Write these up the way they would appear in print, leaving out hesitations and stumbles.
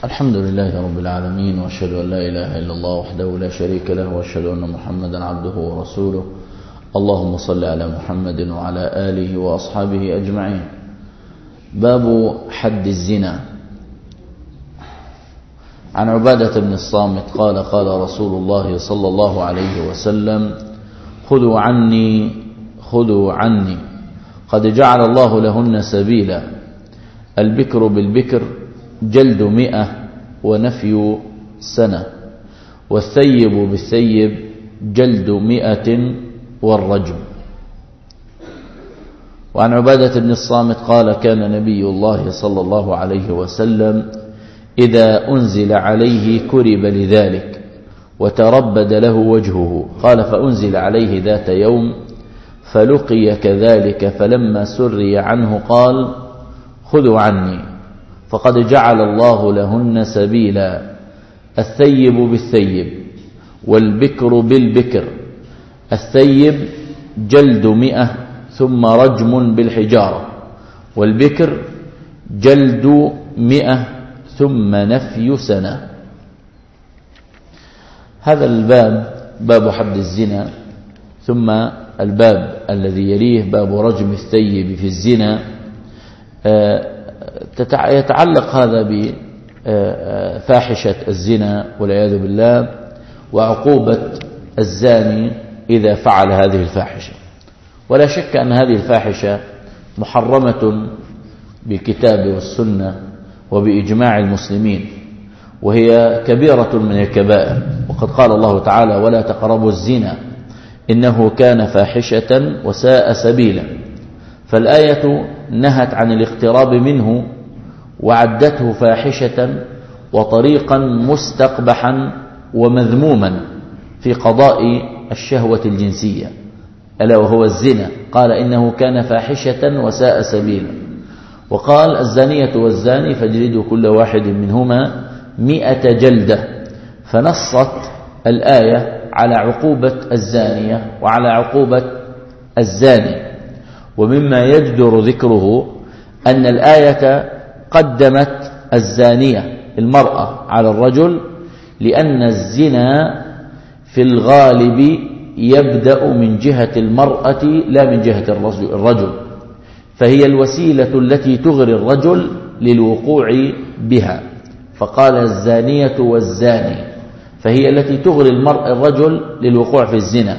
الحمد لله رب العالمين، وأشهد أن لا إله إلا الله وحده لا شريك له، وأشهد أن محمدا عبده ورسوله. اللهم صل على محمد وعلى آله وأصحابه أجمعين. باب حد الزنا. عن عبادة بن الصامت قال قال رسول الله صلى الله عليه وسلم: خذوا عني قد جعل الله لهن سبيلا، البكر بالبكر جلد 100 ونفي سنة، والثيب بالثيب جلد 100 والرجم. وعن عبادة بن الصامت قال: كان نبي الله صلى الله عليه وسلم إذا أنزل عليه كرب لذلك وتربد له وجهه. قال: فأنزل عليه ذات يوم فلقي كذلك، فلما سري عنه قال: خذوا عني فقد جعل الله لهن سبيلا، الثيب بالثيب والبكر بالبكر، الثيب جلد 100 ثم رجم بالحجارة، والبكر جلد 100 ثم نفي سنة. هذا الباب باب حد الزنا، ثم الباب الذي يليه باب رجم الثيب في الزنا. يتعلق هذا بفاحشة الزنا والعياذ بالله، وعقوبة الزاني إذا فعل هذه الفاحشة. ولا شك أن هذه الفاحشة محرمة بالكتاب والسنة وبإجماع المسلمين، وهي كبيرة من الكبائر. وقد قال الله تعالى: ولا تقربوا الزنا إنه كان فاحشة وساء سبيلا. فالآية نهت عن الاقتراب منه وعدته فاحشة وطريقا مستقبحا ومذموما في قضاء الشهوة الجنسية، ألا وهو الزنا. قال: إنه كان فاحشة وساء سبيلا. وقال: الزانية والزاني فاجلدوا كل واحد منهما 100 جلدة. فنصت الآية على عقوبة الزانية وعلى عقوبة الزاني. ومما يجدر ذكره أن الآية قدمت الزانية المرأة على الرجل، لأن الزنا في الغالب يبدأ من جهة المرأة لا من جهة الرجل، فهي الوسيلة التي تغري الرجل للوقوع بها. فقال: الزانية والزاني، فهي التي تغري الرجل للوقوع في الزنا.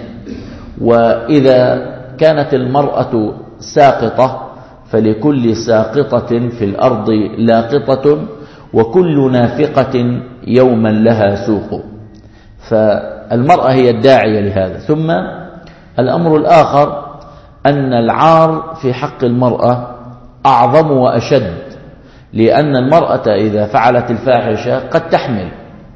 وإذا كانت المرأة ساقطة فلكل ساقطة في الأرض لاقطة، وكل نافقة يوما لها سوق. فالمرأة هي الداعية لهذا. ثم الأمر الآخر أن العار في حق المرأة أعظم وأشد، لأن المرأة إذا فعلت الفاحشة قد تحمل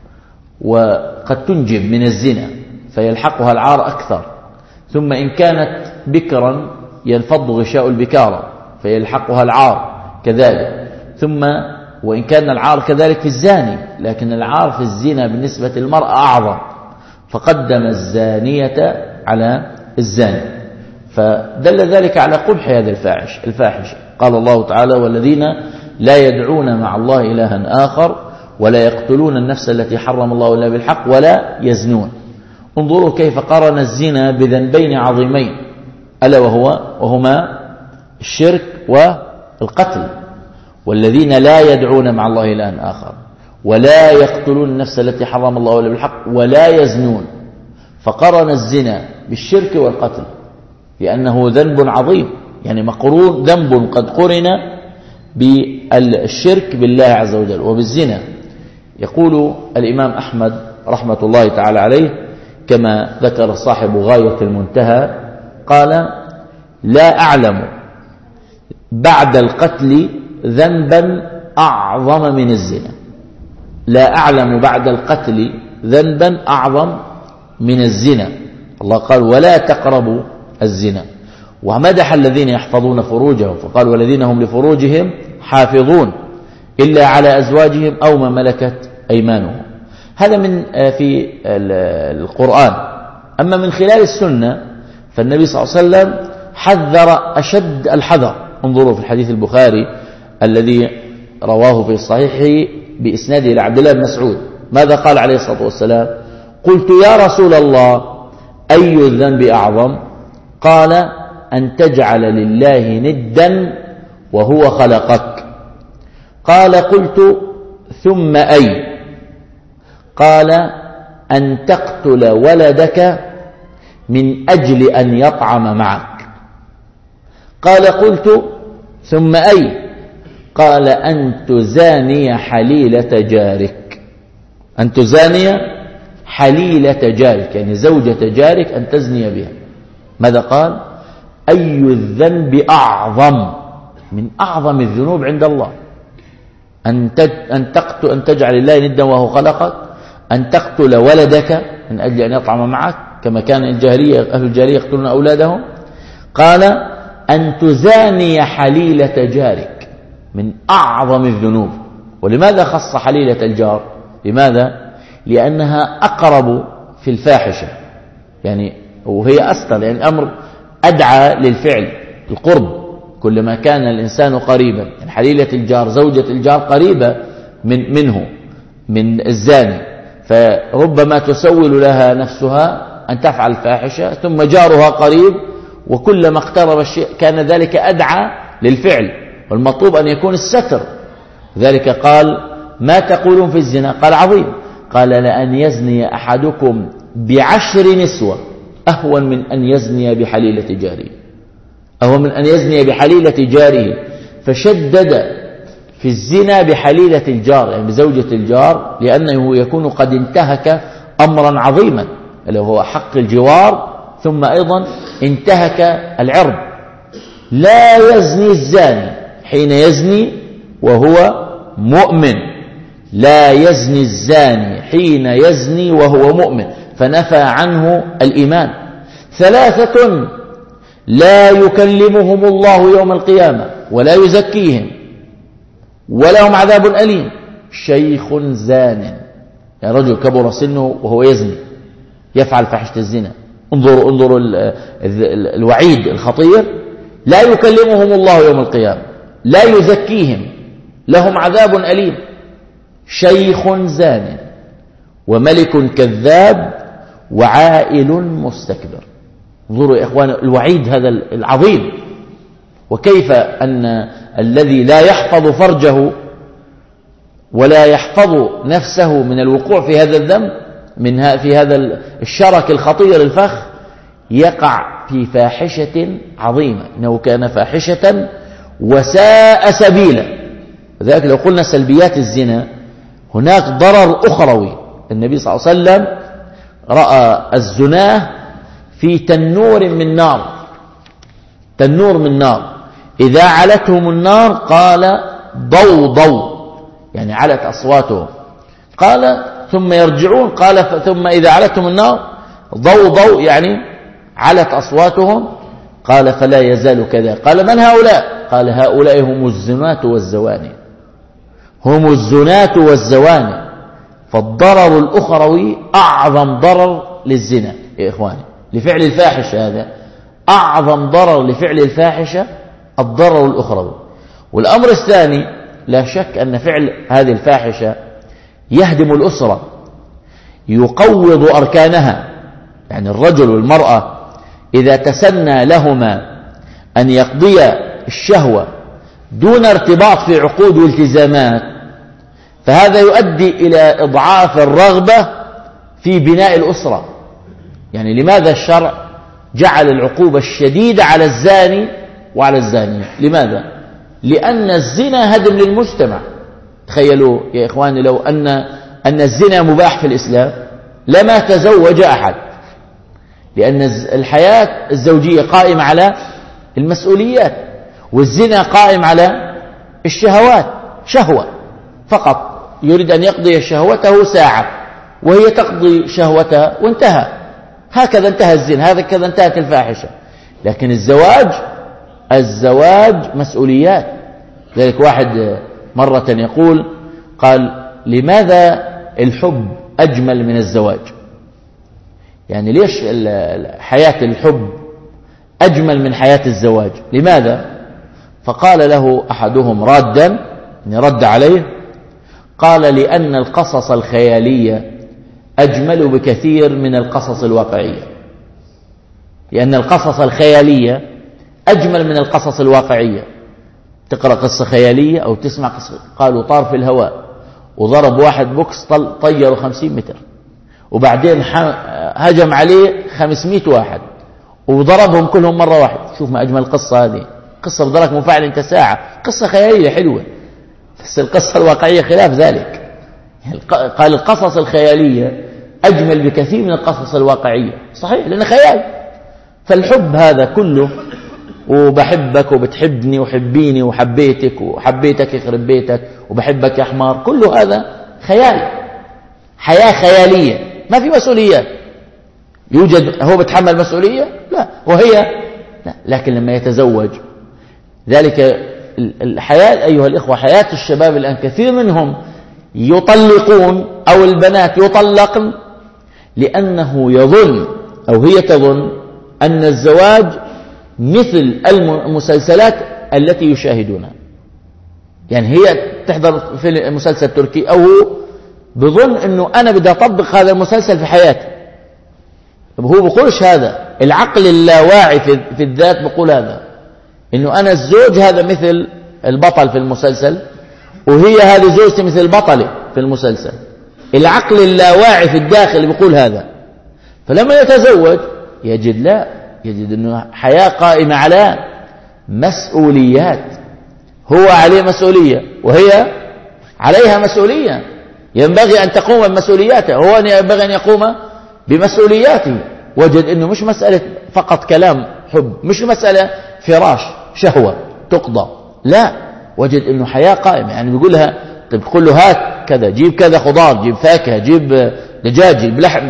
وقد تنجب من الزنا فيلحقها العار أكثر. ثم إن كانت بكرا ينفض غشاء البكارة فيلحقها العار كذلك. ثم وإن كان العار كذلك في الزاني، لكن العار في الزنا بالنسبة للمرأة أعظم، فقدم الزانية على الزاني. فدل ذلك على قبح هذه الفاحشة. قال الله تعالى: والذين لا يدعون مع الله إلها آخر ولا يقتلون النفس التي حرم الله إلا بالحق ولا يزنون. انظروا كيف قارن الزنا بذنبين عظيمين، ألا وهما الشرك والقتل. والذين لا يدعون مع الله إلها آخر ولا يقتلون النفس التي حرم الله إلا بالحق ولا يزنون. فقارن الزنا بالشرك والقتل لأنه ذنب عظيم، يعني مقرون، ذنب قد قرن بالشرك بالله عز وجل وبالزنا. يقول الإمام أحمد رحمة الله تعالى عليه كما ذكر صاحب غاية المنتهى، قال: لا أعلم بعد القتل ذنبا أعظم من الزنا. لا أعلم بعد القتل ذنبا أعظم من الزنا. الله قال: ولا تقربوا الزنا. ومدح الذين يحفظون فروجهم فقال: والذين هم لفروجهم حافظون إلا على أزواجهم أو ما ملكت أيمانهم. هذا من في القرآن. أما من خلال السنة فالنبي صلى الله عليه وسلم حذر أشد الحذر. انظروا في الحديث البخاري الذي رواه في صحيحه بإسناده إلى عبد الله بن مسعود. ماذا قال عليه الصلاة والسلام؟ قلت يا رسول الله أي الذنب أعظم؟ قال أن تجعل لله ندا وهو خلقك. قال قلت ثم أي؟ قال أن تقتل ولدك من أجل أن يطعم معك. قال قلت ثم أي؟ قال أن تزاني حليلة جارك. أن تزاني حليلة جارك يعني زوجة جارك، أن تزني بها. ماذا قال؟ أي الذنب أعظم؟ من أعظم الذنوب عند الله أن تجعل الله ندا وهو خلقك، أن تقتل ولدك من أجل أن يطعم معك كما كان أهل الجاهلية يقتلون أولادهم. قال أن تزاني حليلة جارك، من أعظم الذنوب. ولماذا خص حليلة الجار؟ لماذا؟ لأنها أقرب في الفاحشة، يعني وهي أستر، يعني الأمر أدعى للفعل، القرب. كلما كان الإنسان قريبا، يعني حليلة الجار زوجة الجار قريبة منه من الزاني، فربما تسول لها نفسها أن تفعل الفاحشة، ثم جارها قريب، وكلما اقترب الشيء كان ذلك أدعى للفعل، والمطلوب أن يكون الستر. ذلك قال ما تقولون في الزنا؟ قال عظيم. قال لأن يزني أحدكم ب10 نسوة أهون من أن يزني بحليلة جاره، أهون من أن يزني بحليلة جاره. فشدد في الزنا بحليلة الجار، يعني بزوجة الجار، لأنه يكون قد انتهك أمرا عظيما اللي هو حق الجوار، ثم أيضا انتهك العرض. لا يزني الزاني حين يزني وهو مؤمن، لا يزني الزاني حين يزني وهو مؤمن، فنفى عنه الإيمان. 3 لا يكلمهم الله يوم القيامة ولا يزكيهم ولهم عذاب أليم. شيخ زان، يعني رجل كبر سنه وهو يزني يفعل فاحشة الزنا. انظروا الوعيد الخطير. لا يكلمهم الله يوم القيامة، لا يزكيهم، لهم عذاب أليم. شيخ زان وملك كذاب وعائل مستكبر. انظروا يا إخوان الوعيد هذا العظيم، وكيف أن الذي لا يحفظ فرجه ولا يحفظ نفسه من الوقوع في هذا الذنب، في هذا الشرك الخطير الفخ، يقع في فاحشة عظيمة. إنه كان فاحشة وساء سبيلا. وذلك لو قلنا سلبيات الزنا، هناك ضرر أخروي. النبي صلى الله عليه وسلم رأى الزناه في تنور من نار، تنور من نار، إذا علتهم النار قال ضو ضو، يعني علت أصواتهم. قال ثم يرجعون، قال ثم إذا علتهم النار ضو ضو، يعني علت أصواتهم. قال فلا يزال كذا. قال من هؤلاء؟ قال هؤلاء هم الزناة والزواني، هم الزناة والزواني. فالضرر الأخروي أعظم ضرر للزنا يا إخواني، لفعل الفاحشة. هذا أعظم ضرر لفعل الفاحشة، الضرر الأخروي. والأمر الثاني، لا شك أن فعل هذه الفاحشة يهدم الأسرة، يقوض أركانها. يعني الرجل والمرأة إذا تسنى لهما أن يقضيا الشهوة دون ارتباط في عقود والتزامات، فهذا يؤدي إلى إضعاف الرغبة في بناء الأسرة. يعني لماذا الشرع جعل العقوبة الشديدة على الزاني وعلى الزانية؟ لماذا؟ لأن الزنا هدم للمجتمع. تخيلوا يا إخواني لو أن الزنا مباح في الإسلام لما تزوج أحد، لأن الحياة الزوجية قائمة على المسؤوليات، والزنا قائم على الشهوات، شهوة فقط، يريد أن يقضي شهوته ساعة وهي تقضي شهوتها وانتهى. هكذا انتهى الزنا، هكذا انتهت الفاحشة. لكن الزواج مسؤوليات. ذلك واحد مرة يقول، قال لماذا الحب أجمل من الزواج؟ يعني ليش حياة الحب أجمل من حياة الزواج؟ لماذا؟ فقال له أحدهم رادا، رد عليه، قال لأن القصص الخيالية أجمل بكثير من القصص الواقعية، لأن القصص الخيالية أجمل من القصص الواقعية. تقرأ قصة خيالية أو تسمع قصة، قالوا طار في الهواء وضرب واحد بوكس طيره 50 متر، وبعدين هجم عليه 500 واحد وضربهم كلهم مرة واحدة. شوف ما أجمل القصة هذه، قصة بضلك منفعل انت ساعة، قصة خيالية حلوة، بس القصة الواقعية خلاف ذلك. قال القصص الخيالية أجمل بكثير من القصص الواقعية، صحيح، لأنه خيال. فالحب هذا كله، وبحبك وبتحبني وحبيني وحبيتك وحبيتك يخرب بيتك وبحبك يا حمار، كله هذا خيال، حياة خيالية ما في مسؤوليات. يوجد هو بتحمل مسؤولية؟ لا، وهي لا. لكن لما يتزوج، ذلك الحياة أيها الإخوة، حياة الشباب الآن كثير منهم يطلقون أو البنات يطلقن لأنه يظن أو هي تظن أن الزواج مثل المسلسلات التي يشاهدونها. يعني هي تحضر في مسلسل تركي أو بظن أنه أنا بدي أطبق هذا المسلسل في حياتي. هو بقولش هذا، العقل اللاواعي في الذات بقول هذا، أنه أنا الزوج هذا مثل البطل في المسلسل، وهي هذه زوجتي مثل البطلة في المسلسل. العقل اللاواعي في الداخل بيقول هذا. فلما يتزوج يجد لا، يجد أنه حياة قائمة على مسؤوليات، هو عليه مسؤولية وهي عليها مسؤولية، ينبغي أن تقوم بمسؤولياته، هو ينبغي أن يقوم بمسؤولياته. وجد أنه مش مسألة فقط كلام حب، مش مسألة فراش شهوة تقضى، لا، وجد أنه حياة قائمة. يعني بيقول لها، تقول له هات كذا، جيب كذا خضار، جيب فاكهة، جيب دجاج، جيب لحم،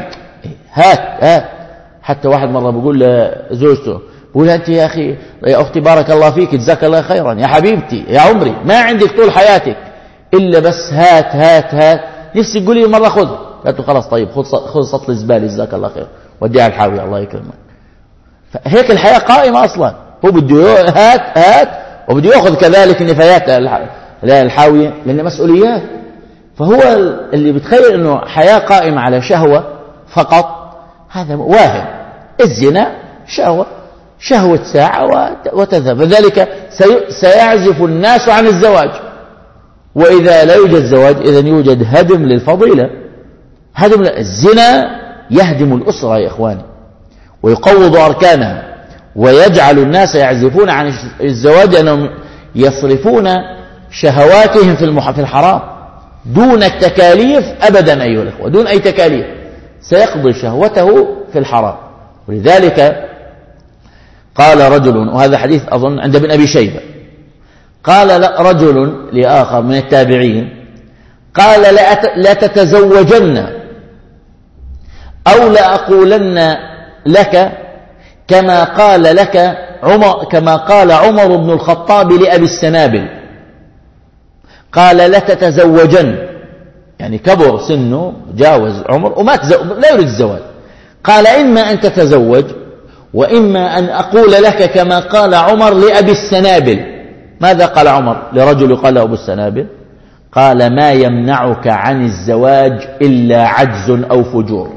هات. حتى واحد مرة بيقول لزوجته، بيقول أنت يا أخي يا أختي بارك الله فيك جزاك الله خيرا يا حبيبتي يا عمري، ما عندك طول حياتك إلا بس هات نفسي تقولي مرة خذ. قالت له خلاص طيب خذ سطل الزبالة جزاك الله خير وديها الحاوية الله يكرمك. فهيك الحياة قائمة أصلا، هو بده هات وبده يأخذ كذلك النفايات الحاوية لأن مسؤوليات. فهو اللي بتخيل أنه حياة قائمة على شهوة فقط، هذا واهم. الزنا شهوة ساعة وتذهب، لذلك سيعزف الناس عن الزواج. وإذا لا يوجد زواج إذن يوجد هدم للفضيلة، هدم الزنا يهدم الأسرة يا إخواني ويقوض أركانها، ويجعل الناس يعزفون عن الزواج لأنهم يصرفون شهواتهم في الحرام دون التكاليف أبدا أيها الأخوة، دون أي تكاليف، سيقضي شهوته في الحرام. ولذلك قال رجل، وهذا حديث أظن عند ابن أبي شيبة، قال رجل لآخر من التابعين، قال لا تتزوجن أو لأقولن لك كما قال عمر بن الخطاب لأبي السنابل. قال لا تتزوجن، يعني كبر سنه جاوز عمر وما لا يريد الزواج. قال إما أن تتزوج وإما أن أقول لك كما قال عمر لأبي السنابل. ماذا قال عمر لرجل قال له أبو السنابل؟ قال ما يمنعك عن الزواج إلا عجز أو فجور.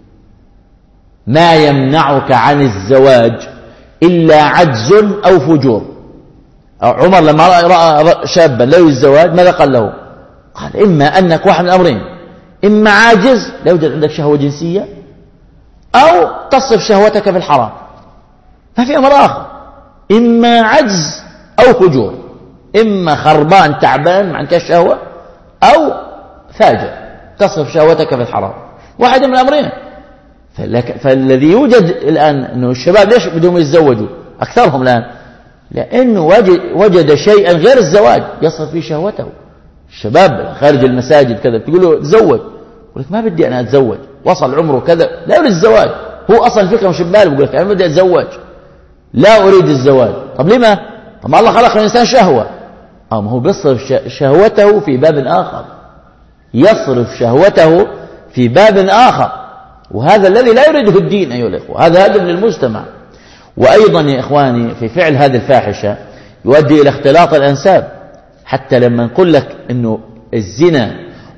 ما يمنعك عن الزواج إلا عجز أو فجور. عمر لما رأى شابا لا يريد الزواج ماذا قال له؟ قال إما أنك واحد من الأمرين، إما عاجز لا يوجد عندك شهوة جنسية، أو تصرف شهوتك في الحرام، ما في أمر آخر، إما عجز أو فجور، إما خربان تعبان ما عندك شهوة، أو فاجر تصرف شهوتك في الحرام، واحد من الأمرين. فالذي يوجد الآن أنه الشباب ليش بدهم يتزوجوا أكثرهم الآن؟ لأنه وجد شيئا غير الزواج يصرف فيه شهوته. الشباب خارج المساجد كذا تقول له تزوج، يقول لك ما بدي أنا أتزوج، وصل عمره كذا لا يريد الزواج، هو أصل الفكرة مش بباله، يقول لك أنا بدي أتزوج لا أريد الزواج. طب لما؟ طب الله خلق الإنسان شهوة، ما هو بيصرف شهوته في باب آخر، يصرف شهوته في باب آخر، وهذا الذي لا يريده الدين أيها الإخوة، هذا هدم للمجتمع. وأيضا يا إخواني في فعل هذه الفاحشة يؤدي إلى اختلاط الأنساب. حتى لما نقول لك أنه الزنا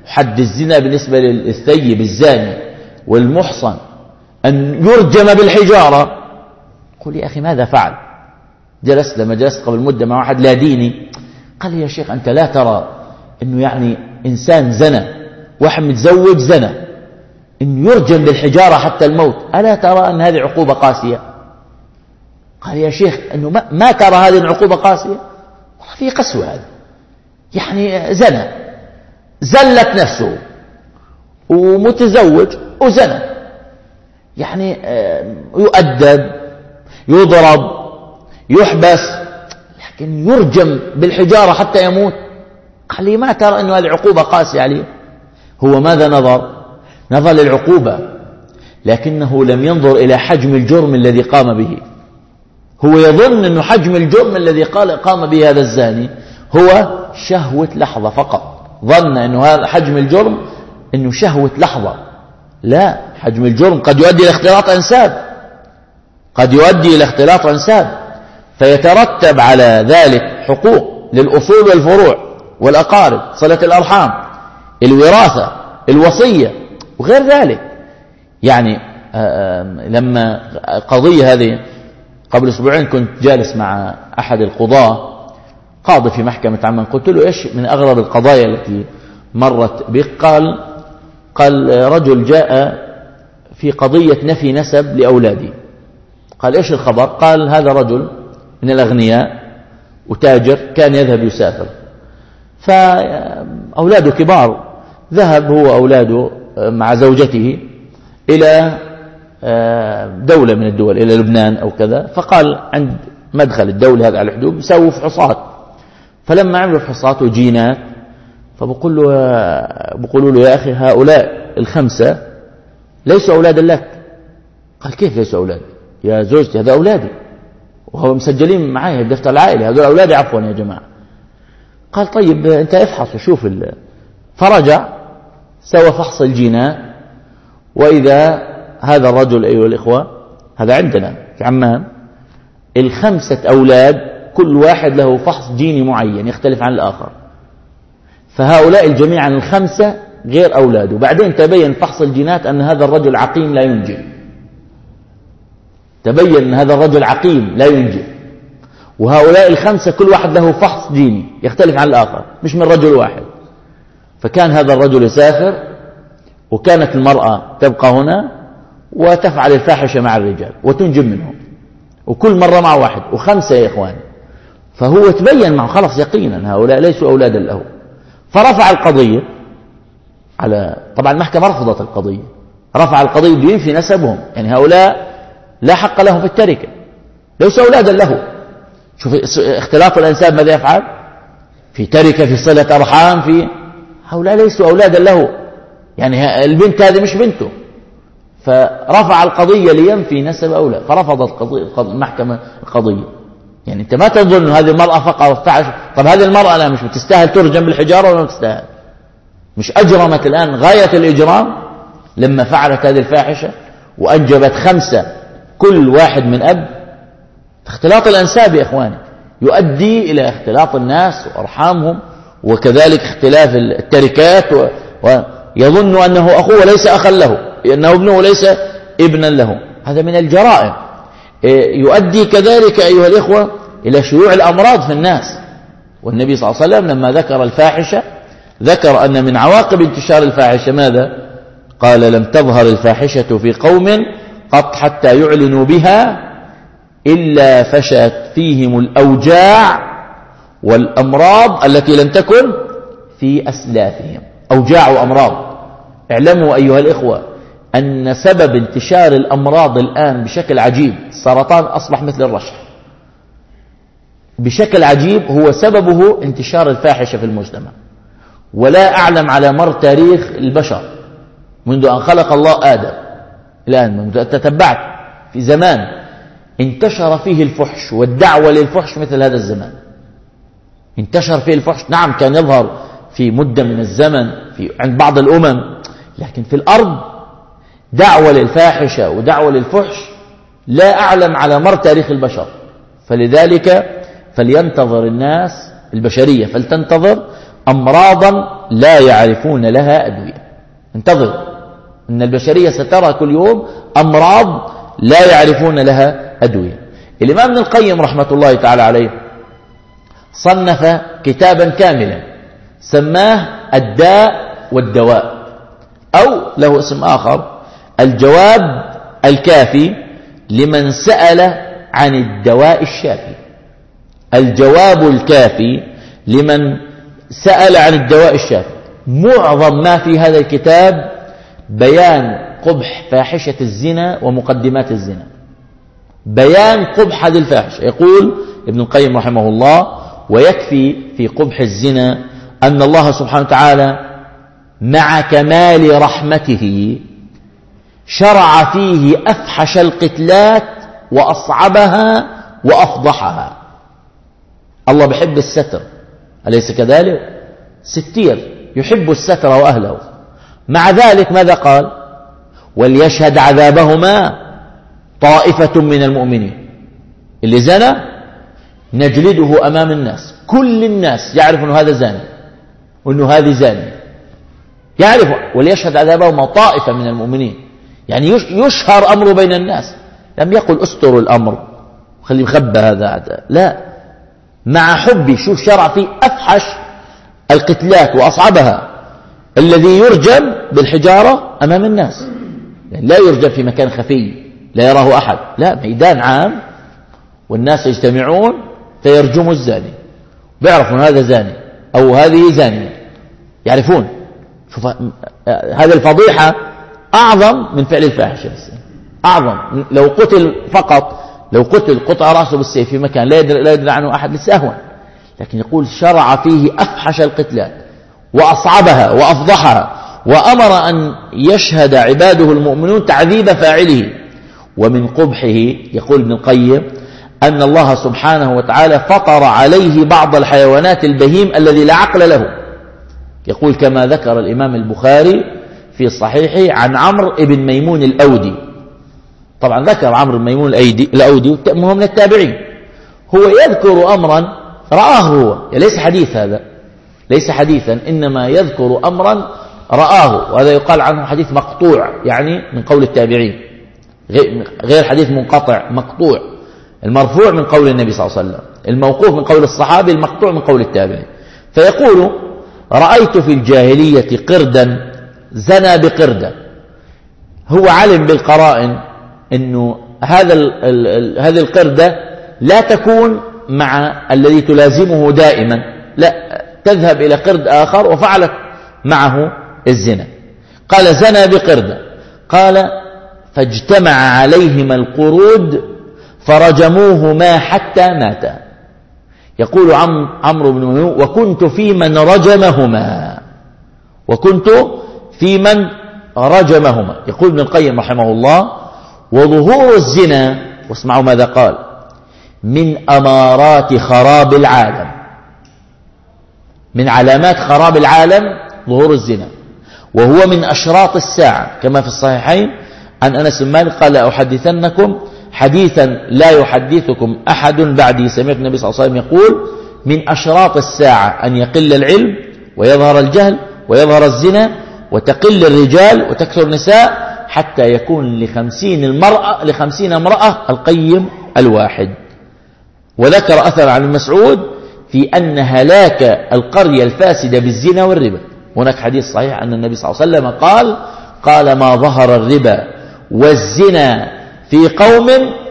حد الزنا بالنسبة للثيب الزاني والمحصن أن يرجم بالحجارة. قل يا أخي ماذا فعل؟ لما جلست قبل مدة مع واحد لا ديني قال لي يا شيخ أنت لا ترى أنه يعني إنسان زنى، واحد متزوج زنى، أن يرجم بالحجارة حتى الموت، ألا ترى أن هذه عقوبة قاسية؟ قال يا شيخ أنه ما ترى هذه العقوبة قاسية؟ والله في قسوة هذا، يعني زنى، زلت نفسه ومتزوج وزنى، يعني يؤدب، يضرب، يحبس، لكن يرجم بالحجارة حتى يموت. قال لي ما ترى أنه هذه عقوبة قاسية عليه؟ هو ماذا نظر للعقوبة، لكنه لم ينظر إلى حجم الجرم الذي قام به. هو يظن أن حجم الجرم الذي قام به هذا الزاني هو شهوة لحظة فقط، ظن أنه هذا حجم الجرم أنه شهوة لحظة. لا، حجم الجرم قد يؤدي إلى اختلاط أنساب، قد يؤدي إلى اختلاط أنساب، فيترتب على ذلك حقوق للأصول والفروع والأقارب، صلة الأرحام، الوراثة، الوصية وغير ذلك. يعني لما قضية هذه قبل أسبوعين كنت جالس مع أحد القضاة، قاضي في محكمة عمان، قلت له إيش من أغرب القضايا التي مرت بك؟ قال رجل جاء في قضية نفي نسب لأولادي. قال إيش الخبر؟ قال هذا رجل من الأغنياء وتاجر، كان يذهب يسافر، فأولاده كبار، ذهب هو أولاده مع زوجته إلى دولة من الدول، إلى لبنان أو كذا، فقال عند مدخل الدولة هذا على الحدود سووا فحوصات، فلما عملوا فحوصات وجينات بقولوا له يا أخي هؤلاء الخمسة ليسوا أولادا لك. قال كيف ليسوا أولاد؟ يا زوجتي هذا أولادي وهو مسجلين معي بدفتر العائلة، هذول أولادي عفوا يا جماعة. قال طيب أنت افحص وشوف فرجع سوى فحص الجينات، وإذا هذا الرجل أيها الإخوة، هذا عندنا في عمان، الخمسة أولاد كل واحد له فحص جيني معين يختلف عن الآخر، فهؤلاء الجميع عن الخمسة غير أولاده. بعدين تبين فحص الجينات أن هذا الرجل عقيم لا ينجب، تبين أن هذا الرجل عقيم لا ينجب، وهؤلاء الخمسة كل واحد له فحص جيني يختلف عن الآخر، مش من رجل واحد. فكان هذا الرجل يسافر، وكانت المرأة تبقى هنا وتفعل الفاحشة مع الرجال وتنجب منهم، وكل مرة مع واحد وخمسة يا إخواني. فهو تبين معه خلص يقينا هؤلاء ليسوا أولادا له، فرفع القضية على، طبعا المحكمة رفضت القضية، رفع القضية بينفي نسبهم، يعني هؤلاء لا حق لهم في التركة، ليسوا أولادا له. شوف اختلاط الأنساب ماذا يفعل في تركة، في صلة أرحام، في هؤلاء ليسوا أولادا له، يعني البنت هذه مش بنته، فرفع القضية لينفي نسب أولاد، فرفضت المحكمة القضية. يعني أنت ما تظن أن هذه المرأة فقط فعل، طب هذه المرأة لا مش بتستاهل ترجم بالحجارة ولا تستاهل؟ مش أجرمت الآن غاية الإجرام لما فعلت هذه الفاحشة وأنجبت خمسة كل واحد من أب؟ اختلاط الأنساب يا إخواني يؤدي إلى اختلاط الناس وأرحامهم، وكذلك اختلاف التركات، ويظن أنه أخوه ليس أخا له، لأنه ابنه ليس ابنا له. هذا من الجرائم. يؤدي كذلك أيها الإخوة إلى شيوع الأمراض في الناس. والنبي صلى الله عليه وسلم لما ذكر الفاحشة ذكر أن من عواقب انتشار الفاحشة ماذا؟ قال لم تظهر الفاحشة في قوم قط حتى يعلنوا بها إلا فشت فيهم الأوجاع والأمراض التي لم تكن في أسلافهم. أوجاع وأمراض. اعلموا أيها الإخوة أن سبب انتشار الأمراض الآن بشكل عجيب، السرطان أصبح مثل الرشح بشكل عجيب، هو سببه انتشار الفاحشة في المجتمع. ولا أعلم على مر تاريخ البشر منذ أن خلق الله آدم الآن، تتبعت في زمان انتشر فيه الفحش والدعوة للفحش مثل هذا الزمان. انتشر فيه الفحش، نعم كان يظهر في مدة من الزمن عند بعض الأمم، لكن في الأرض دعوة للفاحشة ودعوة للفحش لا أعلم على مر تاريخ البشر. فلذلك فلينتظر الناس البشرية، فلتنتظر أمراضا لا يعرفون لها أدوية. انتظر، إن البشرية سترى كل يوم أمراض لا يعرفون لها أدوية. الإمام ابن القيم رحمة الله تعالى عليه صنف كتابا كاملا سماه الداء والدواء، أو له اسم آخر الجواب الكافي لمن سأل عن الدواء الشافي. الجواب الكافي لمن سأل عن الدواء الشافي. معظم ما في هذا الكتاب بيان قبح فاحشة الزنا ومقدمات الزنا، بيان قبح هذه الفاحشة. يقول ابن القيم رحمه الله: ويكفي في قبح الزنا أن الله سبحانه وتعالى مع كمال رحمته شرع فيه أفحش القتلات وأصعبها وأفضحها. الله بيحب الستر، أليس كذلك؟ ستير يحب الستر وأهله. مع ذلك ماذا قال؟ وليشهد عذابهما طائفة من المؤمنين. اللي زنى نجلده أمام الناس، كل الناس يعرف أنه هذا زاني وأنه هذه زاني، يعرف. وليشهد عذابهما طائفة من المؤمنين، يعني يشهر أمره بين الناس. لم يقل استروا الأمر خلي مخبى هذا، لا، مع حبي. شوف شرع فيه أفحش القتلات وأصعبها، الذي يرجم بالحجارة أمام الناس، يعني لا يرجم في مكان خفي لا يراه أحد، لا، ميدان عام والناس يجتمعون فيرجموا الزاني، بيعرفون هذا زاني أو هذه زانية، يعرفون. شوف هذه الفضيحة أعظم من فعل الفاحشة، أعظم. لو قتل فقط، لو قتل قطع رأسه بالسيف في مكان لا يدري عنه أحد لسه أهون، لكن يقول شرع فيه أفحش القتلات وأصعبها وأفضحها، وأمر أن يشهد عباده المؤمنون تعذيب فاعله. ومن قبحه يقول ابن القيم أن الله سبحانه وتعالى فطر عليه بعض الحيوانات البهيم الذي لا عقل له. يقول كما ذكر الإمام البخاري في صحيحه عن عمرو بن ميمون الأودي. طبعا ذكر عمرو بن ميمون الأودي وهو من التابعين. هو يذكر أمرا رآه هو، ليس حديث، هذا ليس حديثا، إنما يذكر أمرا رآه، وهذا يقال عنه حديث مقطوع، يعني من قول التابعين، غير حديث منقطع، مقطوع. المرفوع من قول النبي صلى الله عليه وسلم، الموقوف من قول الصحابي، المقطوع من قول التابعين. فيقول رأيت في الجاهلية قردا زنى بقردة. هو علم بالقرائن أنه هذه القردة لا تكون مع الذي تلازمه دائما، لا، تذهب إلى قرد آخر، وفعلت معه الزنا. قال زنى بقردة، قال فاجتمع عليهما القرود فرجموهما حتى ماتا. يقول عمرو بن ميمون وكنت في من رجمهما، وكنت في من رجمهما. يقول ابن القيم رحمه الله وظهور الزنا، واسمعوا ماذا قال، من أمارات خراب العالم، من علامات خراب العالم ظهور الزنا، وهو من أشراط الساعة، كما في الصحيحين عن أنس بن مالك قال أحدثنكم حديثا لا يحدثكم أحد بعدي، سمعت النبي صلى الله عليه وسلم يقول من أشراط الساعة أن يقل العلم ويظهر الجهل ويظهر الزنا وتقل الرجال وتكثر النساء، حتى يكون ل50 امرأة القيم الواحد. وذكر أثر عن المسعود في أن هلاك القرية الفاسدة بالزنا والربا. هناك حديث صحيح أن النبي صلى الله عليه وسلم قال ما ظهر الربا والزنا في قوم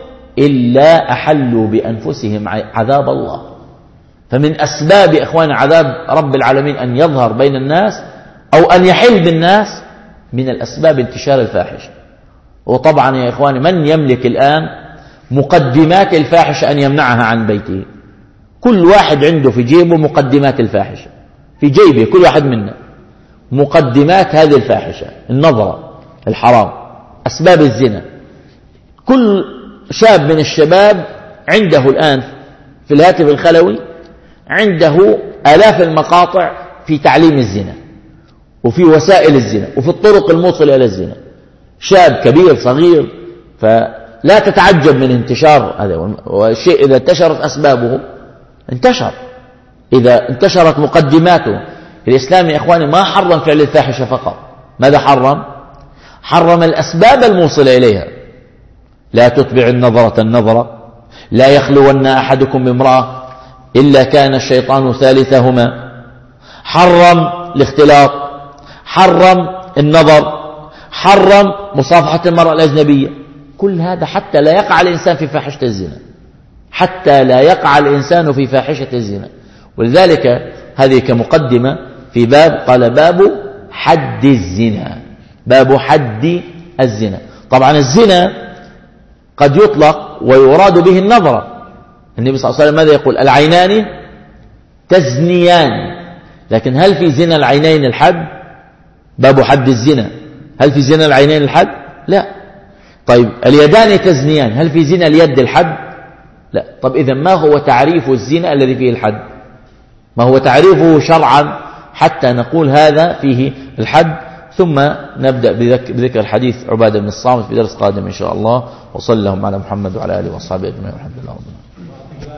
إلا أحلوا بأنفسهم عذاب الله. فمن أسباب إخوان عذاب رب العالمين أن يظهر بين الناس أو أن يحل بالناس، من الأسباب انتشار الفاحشة. وطبعا يا إخواني من يملك الآن مقدمات الفاحشة أن يمنعها عن بيته؟ كل واحد عنده في جيبه مقدمات الفاحشة، في جيبه كل واحد منا مقدمات هذه الفاحشة، النظرة الحرام، أسباب الزنا. كل شاب من الشباب عنده الآن في الهاتف الخلوي عنده آلاف المقاطع في تعليم الزنا وفي وسائل الزنا وفي الطرق الموصلة إلى الزنا، شاب كبير صغير. فلا تتعجب من انتشار هذا، والشيء إذا انتشرت أسبابه انتشر، إذا انتشرت مقدماته الإسلام يا إخواني ما حرم فعل الفاحشة فقط، ماذا حرم؟ حرم الأسباب الموصلة إليها. لا تتبع النظرة النظرة، لا يخلون أحدكم بامرأة إلا كان الشيطان ثالثهما، حرم الاختلاط، حرم النظر، حرم مصافحة المرأة الأجنبية. كل هذا حتى لا يقع الإنسان في فاحشة الزنا، حتى لا يقع الإنسان في فاحشة الزنا. ولذلك هذه كمقدمة في باب، قال باب حد الزنا، باب حد الزنا. طبعا الزنا قد يطلق ويراد به النظرة. النبي صلى الله عليه وسلم ماذا يقول؟ العينان تزنيان. لكن هل في زنا العينين الحد؟ باب حد الزنا، هل في زنا العينين الحد؟ لا. طيب اليدان تزنيان، هل في زنا اليد الحد؟ لا. طب إذن ما هو تعريف الزنا الذي فيه الحد؟ ما هو تعريفه شرعا حتى نقول هذا فيه الحد؟ ثم نبدأ بذكر الحديث عبادة بن الصامت في درس قادم إن شاء الله. وصلى اللهم على محمد وعلى آله وصحبه أجمعين والحمد لله رب العالمين.